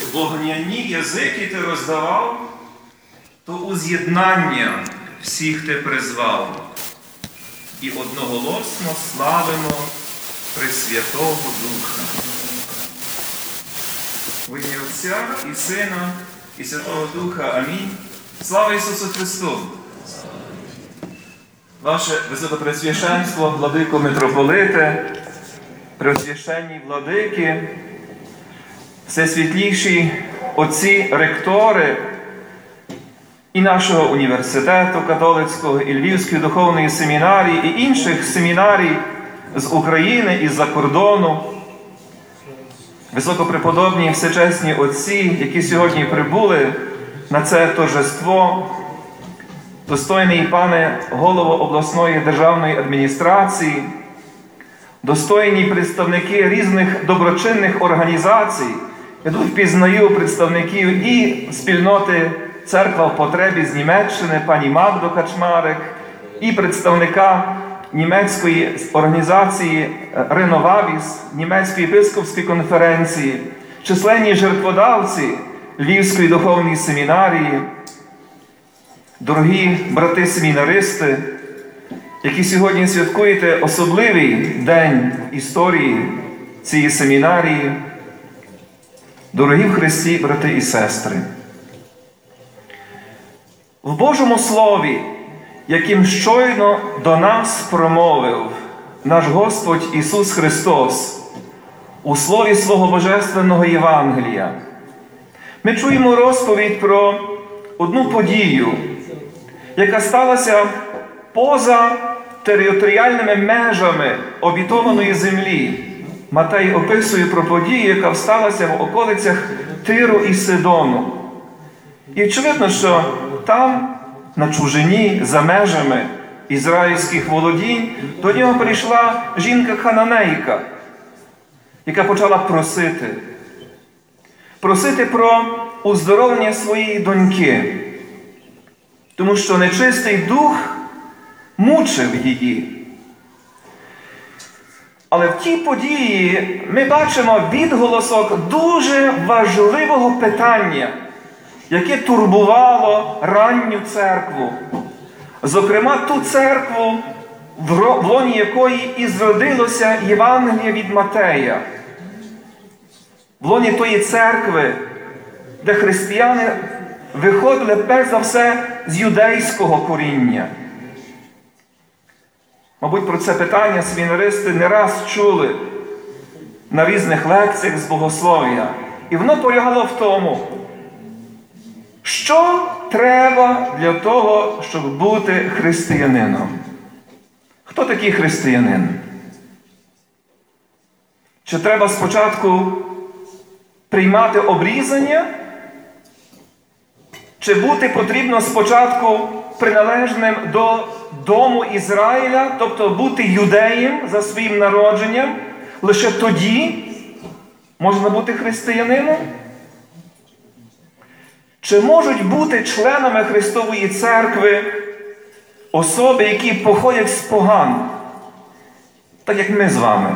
вогняні язики ти роздавав, то у з'єднання всіх ти призвав. І одноголосно славимо Пресвятого Духа. В ім'я Отця і Сина, і Святого Духа. Амінь. Слава Ісусу Христу! Ваше Високопресвященство, владико митрополите, преосвященні владики, всесвітліші отці ректори і нашого університету католицького, і Львівської духовної семінарії, і інших семінарій з України і з-за кордону, високопреподобні всечесні отці, які сьогодні прибули на це торжество, достойний пане голово обласної державної адміністрації, достойні представники різних доброчинних організацій. Я тут впізнаю представників і спільноти «Церква в потребі» з Німеччини, пані Магду Качмарик, і представника німецької організації «Реновабіс», Німецької єпископської конференції, численні жертводавці Львівської духовної семінарії, дорогі брати-семінаристи, які сьогодні святкуєте особливий день в історії цієї семінарії, дорогі в Христі, брати і сестри. В Божому Слові, яким щойно до нас промовив наш Господь Ісус Христос у слові свого Божественного Євангелія, ми чуємо розповідь про одну подію, яка сталася поза територіальними межами обітованої землі. Матей описує про подію, яка сталася в околицях Тиру і Сидону. І очевидно, що там, на чужині, за межами ізраїльських володінь, до нього прийшла жінка-хананейка, яка почала просити про уздоровлення своєї доньки, тому що нечистий дух мучив її. Але в тій події ми бачимо відголосок дуже важливого питання, яке турбувало ранню церкву. Зокрема, ту церкву, в лоні якої і зродилося Євангеліє від Матея. В лоні тої церкви, де християни виходили перш за все з юдейського коріння. Мабуть, про це питання семінаристи не раз чули на різних лекціях з богослов'я. І воно полягало в тому, що треба для того, щоб бути християнином. Хто такий християнин? Чи треба спочатку приймати обрізання? Чи бути потрібно спочатку приналежним до дому Ізраїля, тобто бути юдеєм за своїм народженням? Лише тоді можна бути християнином? Чи можуть бути членами Христової Церкви особи, які походять з поган, так як ми з вами?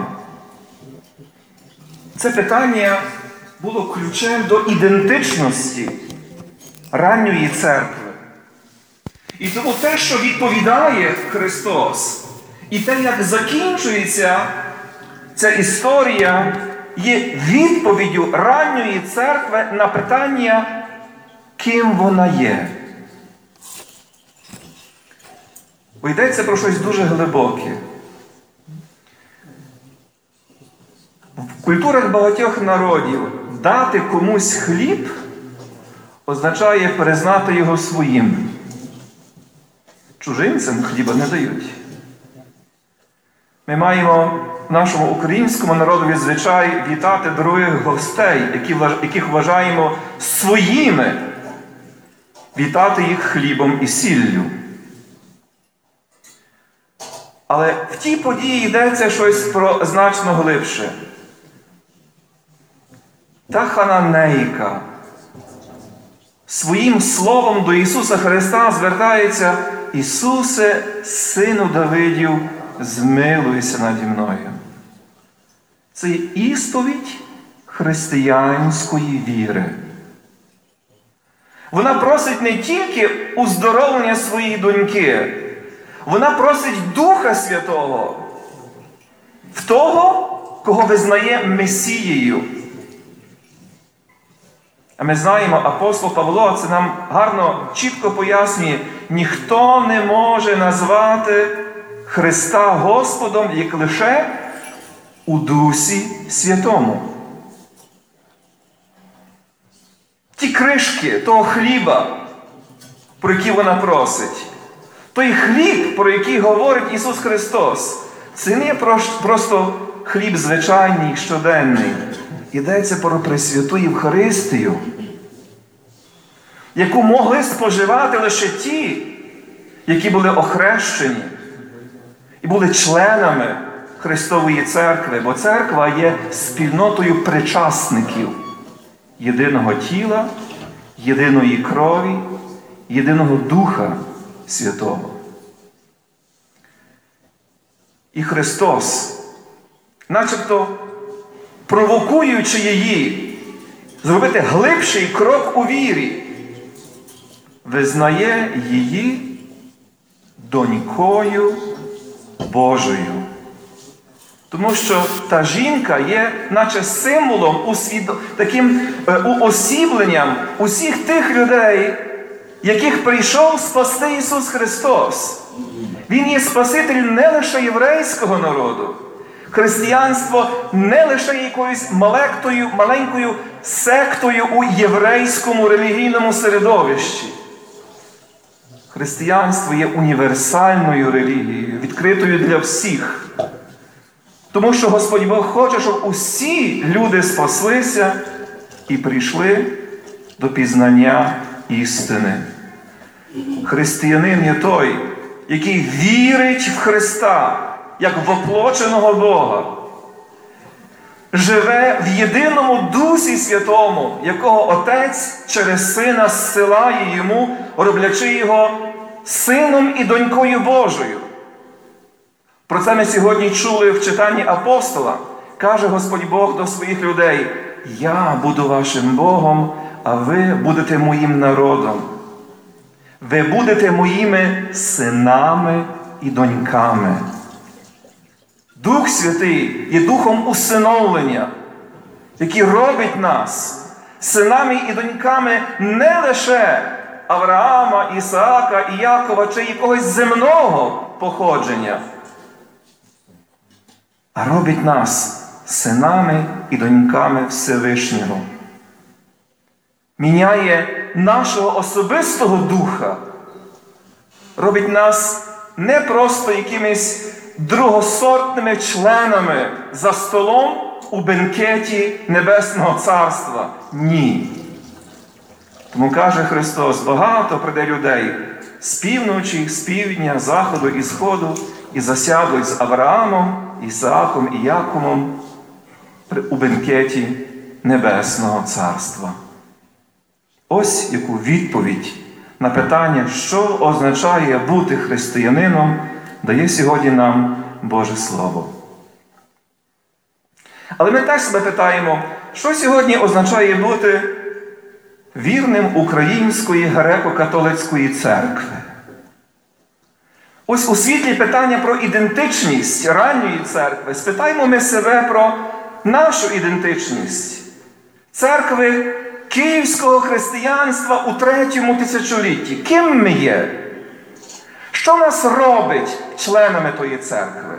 Це питання було ключем до ідентичності ранньої церкви. І тому те, що відповідає Христос, і те, як закінчується ця історія, є відповіддю ранньої церкви на питання, ким вона є. Бо йдеться про щось дуже глибоке. В культурах багатьох народів дати комусь хліб означає признати його своїм. Чужинцям хліба не дають. Ми маємо в нашому українському народові звичай вітати дорогих гостей, яких вважаємо своїми, вітати їх хлібом і сіллю. Але в тій події йдеться щось про значно глибше. Та хананейка своїм словом до Ісуса Христа звертається: Ісусе, Сину Давидів, змилуйся наді мною. Це є ісповідь християнської віри. Вона просить не тільки уздоровлення своєї доньки, вона просить Духа Святого в того, кого визнає Месією. А ми знаємо, апостол Павло це нам гарно, чітко пояснює, ніхто не може назвати Христа Господом, як лише у Дусі Святому. Ті кришки того хліба, про які вона просить, той хліб, про який говорить Ісус Христос, це не просто хліб звичайний, щоденний. Йдеться про Пресвяту Євхаристію, яку могли споживати лише ті, які були охрещені і були членами Христової Церкви, бо Церква є спільнотою причасників єдиного тіла, єдиної крові, єдиного Духа Святого. І Христос, начебто провокуючи її зробити глибший крок у вірі, визнає її донькою Божою. Тому що та жінка є наче символом, таким уосібленням усіх тих людей, яких прийшов спасти Ісус Христос. Він є Спаситель не лише єврейського народу. Християнство не лише якоюсь маленькою сектою у єврейському релігійному середовищі. Християнство є універсальною релігією, відкритою для всіх. Тому що Господь Бог хоче, щоб усі люди спаслися і прийшли до пізнання істини. Християнин є той, який вірить в Христа, як воплоченого Бога. Живе в єдиному Дусі Святому, якого Отець через Сина зсилає йому, роблячи його Сином і донькою Божою. Про це ми сьогодні чули в читанні апостола. Каже Господь Бог до своїх людей: «Я буду вашим Богом, а ви будете моїм народом. Ви будете моїми синами і доньками». Дух Святий є духом усиновлення, який робить нас синами і доньками не лише Авраама, Ісаака і Якова чи якогось земного походження, а робить нас синами і доньками Всевишнього. Міняє нашого особистого духа, робить нас не просто якимись другосортними членами за столом у бенкеті Небесного Царства. Ні. Тому каже Христос: багато прийде людей з півночі, з півдня, з заходу і сходу, і засядуть з Авраамом, Ісааком і Яковом у бенкеті Небесного Царства. Ось яку відповідь на питання, що означає бути християнином, дає сьогодні нам Боже Слово. Але ми теж себе питаємо, що сьогодні означає бути вірним Української греко-католицької церкви. Ось у світлі питання про ідентичність ранньої церкви спитаємо ми себе про нашу ідентичність церкви київського християнства у 3-му тисячолітті. Ким ми є? Що нас робить членами тої церкви?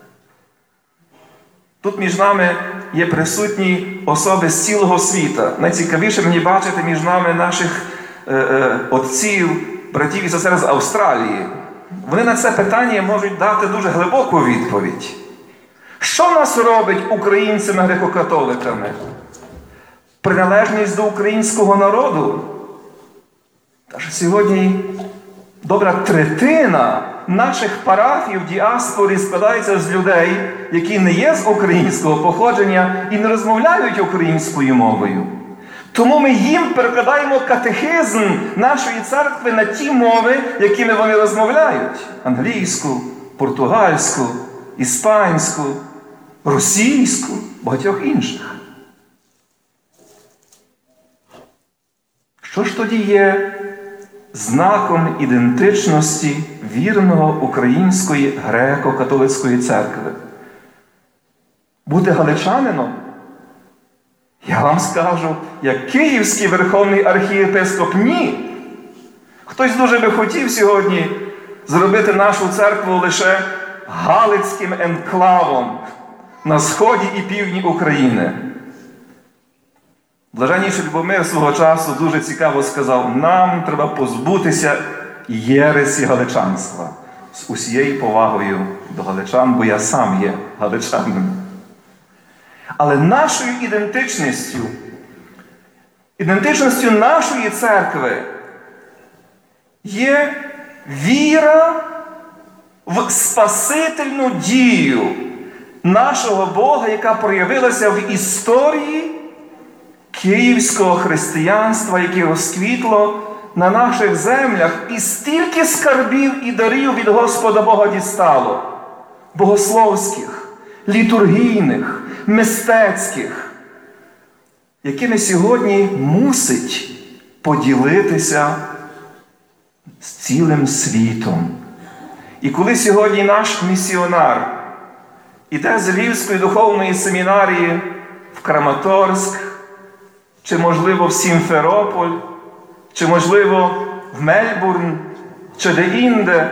Тут між нами є присутні особи з цілого світа. Найцікавіше мені бачити між нами наших отців, братів і сестер з Австралії. Вони на це питання можуть дати дуже глибоку відповідь. Що нас робить українцями греко-католиками? Приналежність до українського народу? Та ж сьогодні добра третина наших парафій в діаспорі складається з людей, які не є з українського походження і не розмовляють українською мовою. Тому ми їм перекладаємо катехизм нашої церкви на ті мови, якими вони розмовляють. Англійську, португальську, іспанську, російську, багатьох інших. Що ж тоді є знаком ідентичності вірного української греко-католицької церкви? Бути галичанином? Я вам скажу, як Київський верховний архієпископ, ні. Хтось дуже би хотів сьогодні зробити нашу церкву лише галицьким енклавом на сході і півдні України. Блаженніший Любомир свого часу дуже цікаво сказав: нам треба позбутися єресі галичанства. З усією повагою до галичан, бо я сам є галичанином. Але нашою ідентичністю нашої церкви є віра в спасительну дію нашого Бога, яка проявилася в історії київського християнства, яке розквітло на наших землях, і стільки скарбів і дарів від Господа Бога дістало: богословських, літургійних, мистецьких, якими сьогодні мусить поділитися з цілим світом. І коли сьогодні наш місіонар іде з Львівської духовної семінарії в Краматорськ, чи, можливо, в Сімферополь, чи, можливо, в Мельбурн, чи де-інде,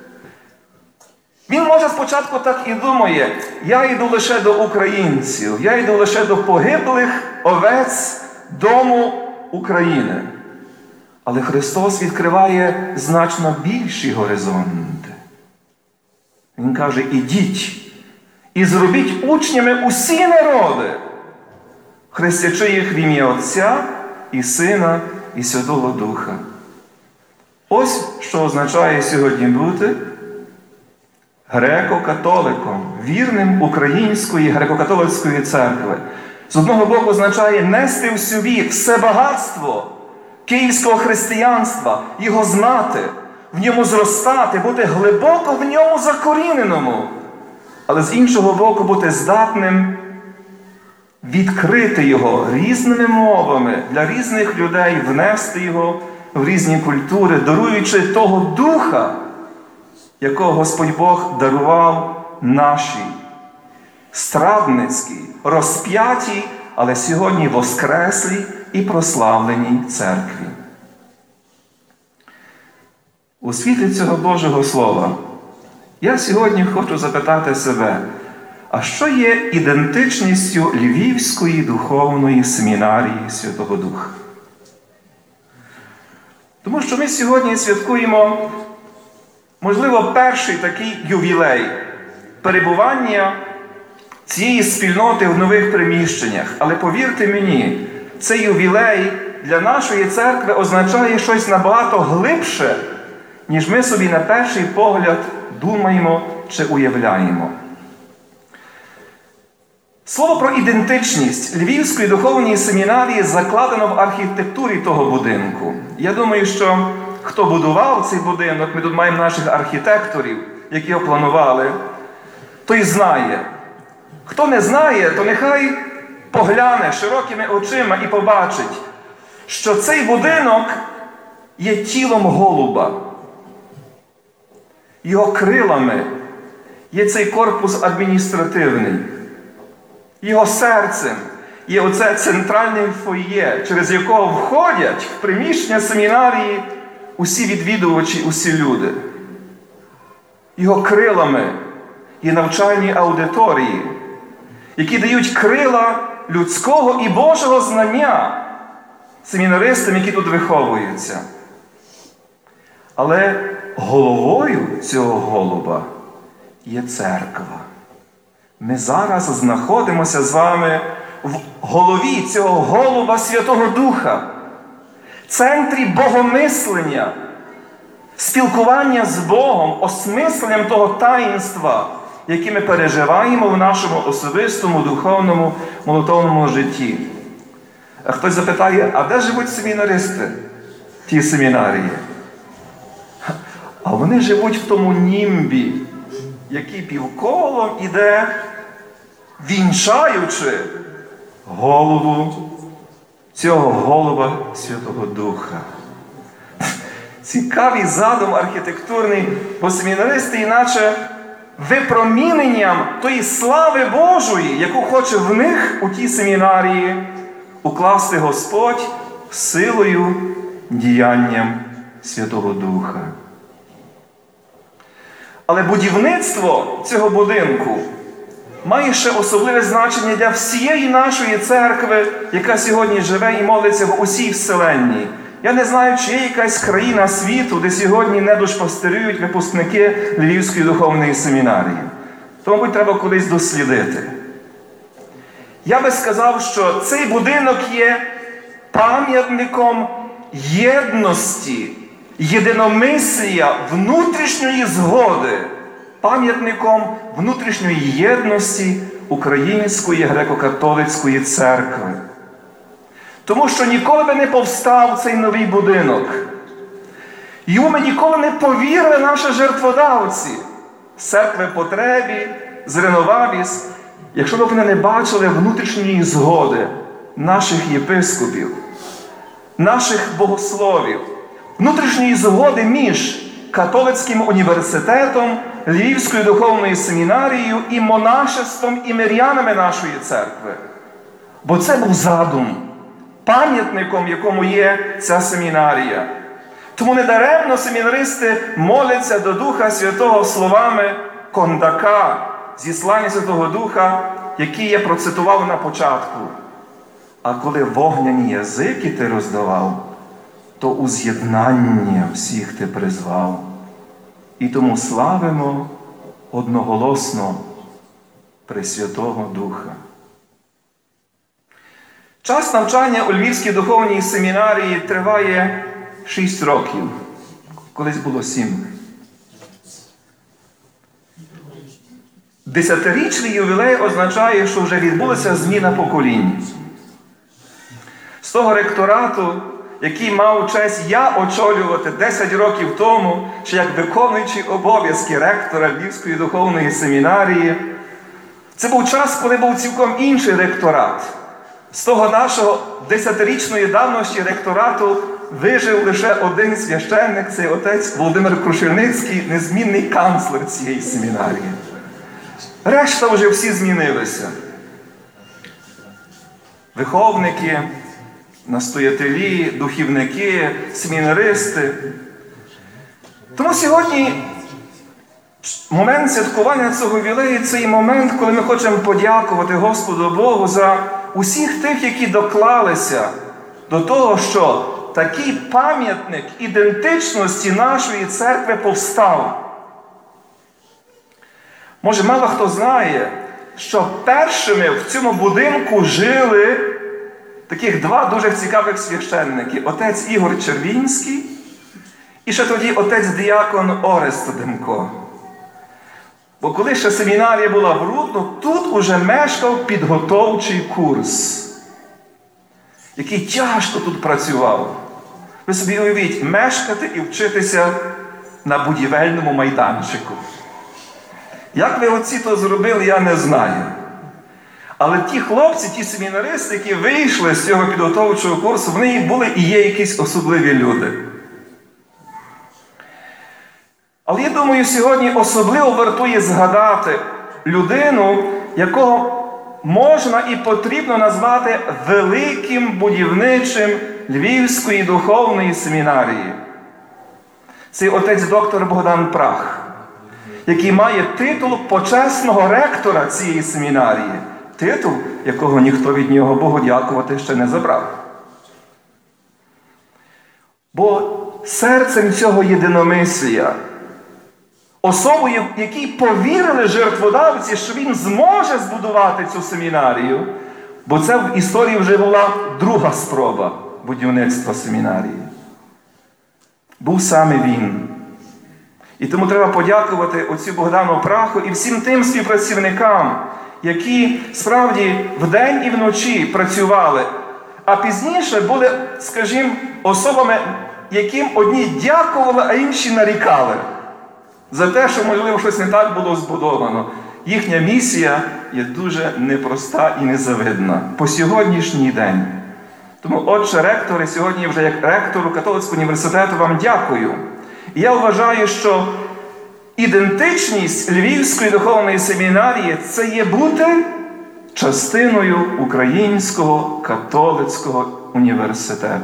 він може спочатку так і думає: я йду лише до українців, я йду лише до погиблих овець дому України. Але Христос відкриває значно більші горизонти. Він каже: ідіть і зробіть учнями усі народи, хрестячи їх в ім'я Отця і Сина і Святого Духа. Ось що означає сьогодні бути греко-католиком, вірним української греко-католицької церкви. З одного боку означає нести в собі все багатство київського християнства, його знати, в ньому зростати, бути глибоко в ньому закоріненому. Але з іншого боку бути здатним відкрити його різними мовами для різних людей, внести його в різні культури, даруючи того духа, якого Господь Бог дарував нашій страдницькій, розп'ятій, але сьогодні воскреслій і прославленій церкві. У світлі цього Божого Слова я сьогодні хочу запитати себе: а що є ідентичністю Львівської духовної семінарії Святого Духа? Тому що ми сьогодні святкуємо, можливо, перший такий ювілей перебування цієї спільноти в нових приміщеннях. Але повірте мені, цей ювілей для нашої церкви означає щось набагато глибше, ніж ми собі на перший погляд думаємо чи уявляємо. Слово про ідентичність Львівської духовної семінарії закладено в архітектурі того будинку. Я думаю, що хто будував цей будинок, ми тут маємо наших архітекторів, які його планували, той знає. Хто не знає, то нехай погляне широкими очима і побачить, що цей будинок є тілом голуба. Його крилами є цей корпус адміністративний. Його серцем є оце центральне фойє, через якого входять в приміщення семінарії усі відвідувачі, усі люди. Його крилами є навчальні аудиторії, які дають крила людського і Божого знання семінаристам, які тут виховуються. Але головою цього голуба є церква. Ми зараз знаходимося з вами в голові цього голуба Святого Духа, центрі богомислення, спілкування з Богом, осмисленням того таїнства, яке ми переживаємо в нашому особистому, духовному, молитовному житті. А хтось запитає: а де живуть семінаристи в тій семінарії? А вони живуть в тому німбі, який півколом іде, вінчаючи голову цього голуба Святого Духа. Цікавий задум архітектурний, бо семінаристи іначе випроміненням тої слави Божої, яку хоче в них у тій семінарії укласти Господь силою, діянням Святого Духа. Але будівництво цього будинку має ще особливе значення для всієї нашої церкви, яка сьогодні живе і молиться в усій вселенній. Я не знаю, чи є якась країна світу, де сьогодні не душпастирюють випускники Львівської духовної семінарії. То, мабуть, треба колись дослідити. Я би сказав, що цей будинок є пам'ятником єдності, єдиномислія, внутрішньої згоди, пам'ятником внутрішньої єдності Української греко-католицької церкви. Тому що ніколи би не повстав цей новий будинок. Йому ми ніколи не повірили наші жертводавці з церкви Потребі, з Реновабіс, якщо б вони не бачили внутрішньої згоди наших єпископів, наших богословів, внутрішньої згоди між католицьким університетом, Львівською духовною семінарією і монашеством і мирянами нашої церкви. Бо це був задум, пам'ятником, якому є ця семінарія. Тому недаремно семінаристи моляться до Духа Святого словами Кондака, зіслання Святого Духа, які я процитував на початку. А коли вогняні язики ти роздавав, то у з'єднання всіх ти призвав. І тому славимо одноголосно Пресвятого Духа. Час навчання у Львівській духовній семінарії триває 6 років. Колись було 7. 10-річний ювілей означає, що вже відбулася зміна поколінь. З того ректорату, який мав честь я очолювати 10 років тому, ще як виконуючий обов'язки ректора Львівської духовної семінарії, це був час, коли був цілком інший ректорат. З того нашого 10-річної давності ректорату вижив лише один священник, це отець Володимир Крушельницький, незмінний канцлер цієї семінарії. Решта вже всі змінилися. Виховники, настоятелі, духівники, семінаристи. Тому сьогодні момент святкування цього ювілею – це і момент, коли ми хочемо подякувати Господу Богу за усіх тих, які доклалися до того, що такий пам'ятник ідентичності нашої церкви повстав. Може, мало хто знає, що першими в цьому будинку жили таких 2 дуже цікавих священники. Отець Ігор Червінський і ще тоді отець-діякон Орест Демко. Бо коли ще семінарія була в Рудно, тут уже мешкав підготовчий курс, який тяжко тут працював. Ви собі уявіть, мешкати і вчитися на будівельному майданчику. Як ви оці то зробили, я не знаю. Але ті хлопці, ті семінаристи, які вийшли з цього підготовчого курсу, вони були і є якісь особливі люди. Але я думаю, сьогодні особливо вартує згадати людину, якого можна і потрібно назвати великим будівничим Львівської духовної семінарії. Це отець доктор Богдан Прах, який має титул почесного ректора цієї семінарії. Титул, якого ніхто від нього, Богу дякувати, ще не забрав. Бо серцем цього єдиномислія, особою, якій повірили жертводавці, що він зможе збудувати цю семінарію, бо це в історії вже була друга спроба будівництва семінарії. Був саме він. І тому треба подякувати отцю Богдану Праху і всім тим співпрацівникам, які справді вдень і вночі працювали, а пізніше були, скажімо, особами, яким одні дякували, а інші нарікали за те, що, можливо, щось не так було збудовано. Їхня місія є дуже непроста і незавидна. По сьогоднішній день Тому, отче ректори, сьогодні вже як ректору Католицького університету вам дякую. І я вважаю, що ідентичність Львівської духовної семінарії – це є бути частиною Українського католицького університету.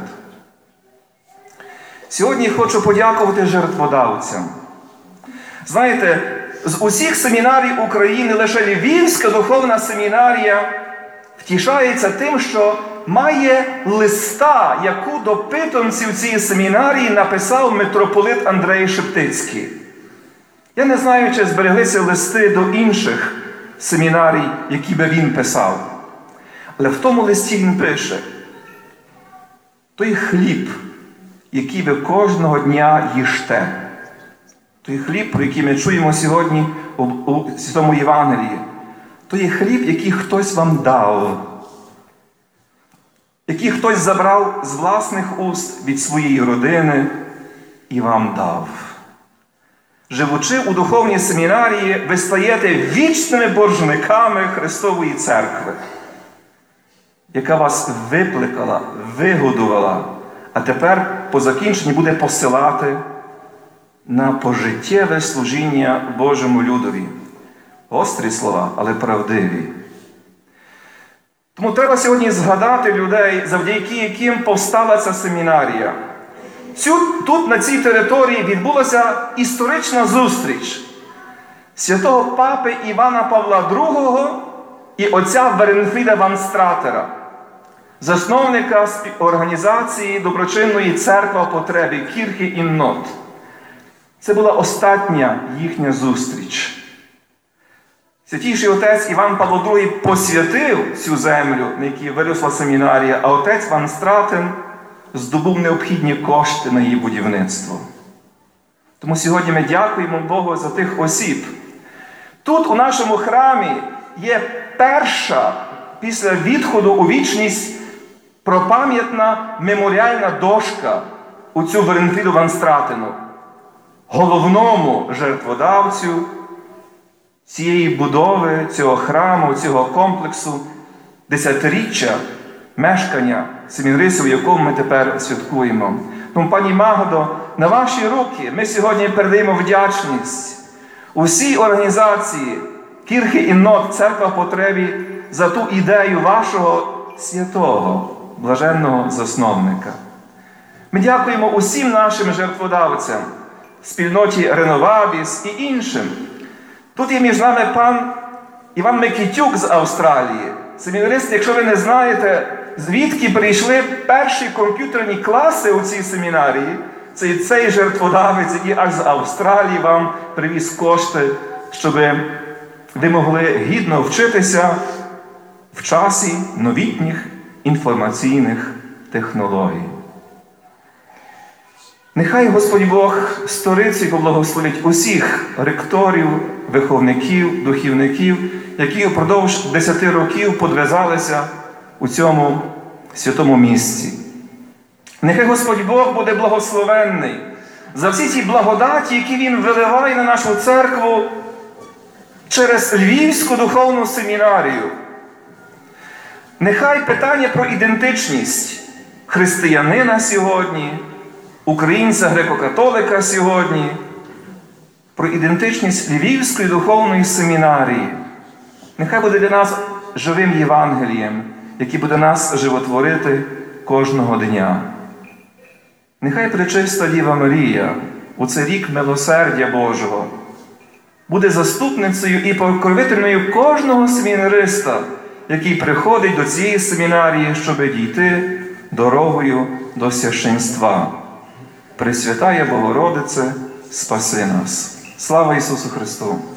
Сьогодні хочу подякувати жертводавцям. Знаєте, з усіх семінарій України лише Львівська духовна семінарія втішається тим, що має листа, яку до питомців цієї семінарії написав митрополит Андрей Шептицький. Я не знаю, чи збереглися листи до інших семінарій, які би він писав. Але в тому листі він пише: той хліб, який ви кожного дня їжте, той хліб, про який ми чуємо сьогодні у Святому Євангелії, то є хліб, який хтось вам дав, який хтось забрав з власних уст від своєї родини і вам дав. Живучи у духовній семінарії, ви стаєте вічними боржниками Христової Церкви, яка вас викликала, вигодувала, а тепер по закінченні буде посилати на пожиттєве служіння Божому людові. Гострі слова, але правдиві. Тому треба сьогодні згадати людей, завдяки яким повстала ця семінарія. Тут, на цій території, відбулася історична зустріч святого папи Івана Павла II і отця Веренфріда ван Стратера, засновника організації доброчинної церкви потребі Кірхи ін Нот. Це була остання їхня зустріч. Святійший отець Іван Павло II посвятив цю землю, на якій виросла семінарія, а отець Ван Стратен здобув необхідні кошти на її будівництво. Тому сьогодні ми дякуємо Богу за тих осіб. Тут, у нашому храмі, є перша, після відходу у вічність, пропам'ятна меморіальна дошка у цю Веренфріду ван Стратену, головному жертводавцю цієї будови, цього храму, цього комплексу, десятиріччя мешкання семінаристів, якому ми тепер святкуємо. Тому, пані Магдо, на ваші руки ми сьогодні передаємо вдячність усій організації Кірхи ін Нот, Церква потребі, за ту ідею вашого святого, блаженного засновника. Ми дякуємо усім нашим жертводавцям, спільноті Реновабіс і іншим. Тут є між нами пан Іван Микитюк з Австралії. Семінаристи, якщо ви не знаєте, звідки прийшли перші комп'ютерні класи у цій семінарії, цей жертводавець, який аж з Австралії вам привіз кошти, щоб ви могли гідно вчитися в часі новітніх інформаційних технологій. Нехай Господь Бог сторицею поблагословить усіх ректорів, виховників, духівників, які впродовж 10 років подвизалися у цьому святому місці. Нехай Господь Бог буде благословенний за всі ті благодаті, які Він виливає на нашу церкву через Львівську духовну семінарію. Нехай питання про ідентичність християнина сьогодні, українця греко-католика сьогодні, про ідентичність Львівської духовної семінарії, нехай буде для нас живим Євангелієм, який буде нас животворити кожного дня. Нехай пречиста Діва Марія у цей рік милосердя Божого буде заступницею і покровительною кожного семінариста, який приходить до цієї семінарії, щоб дійти дорогою до священства. Пресвятая Богородице, спаси нас. Слава Ісусу Христу!